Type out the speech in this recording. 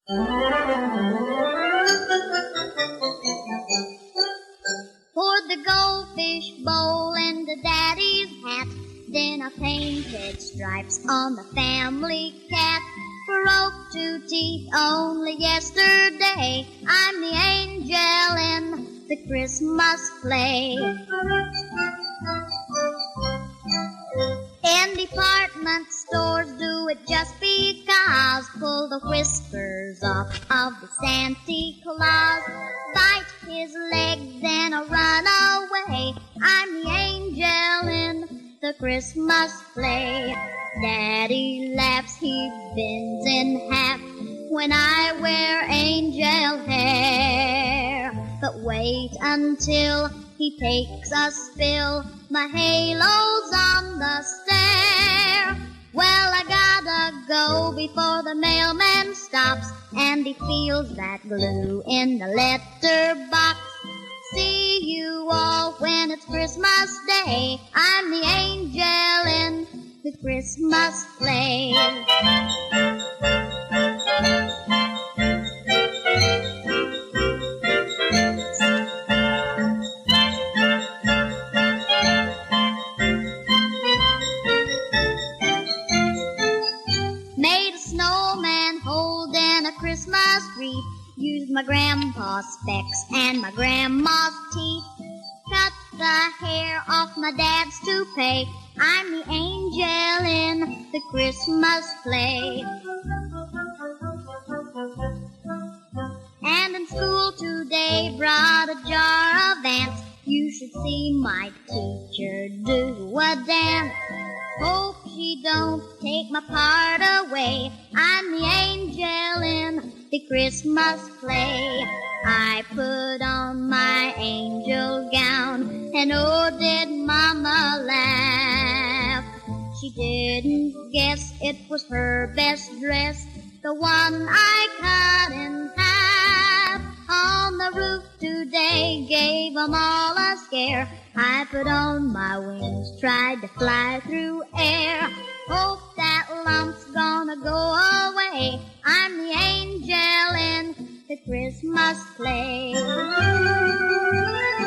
Poured the goldfish bowl into Daddy's hat, then I painted stripes on the family cat. Broke 2 teeth only yesterday. I'm the angel in the Christmas play. In department stores do it just because. Pull the whiskers off of the Santa Claus. Bite his legs and I'll run away. I'm the angel in the Christmas play. Daddy laughs, he bends in half when I wear angel hair. But wait until he takes a spill, my halo's on the stair. Well, I gotta go before the mailman stops and he feels that glue in the letterbox. See you all when it's Christmas Day. I'm the angel in the Christmas play. Made a snowman holding a Christmas wreath. Used my grandpa's specs and my grandma's teeth. Cut the hair off my dad's toupee. I'm the angel in the Christmas play. And in school today brought a jar of ants. You should see my teacher do a dance. Hope she don't take my part away. I'm the angel in the Christmas play. I put on my angel gown, and oh, did Mama laugh. She didn't guess it was her best dress, the one I cut in half. On the roof today gave 'em all a scare. I put on my wings, tried to fly through air. Hope that lump's gonna go away. I'm the angel in the Christmas play.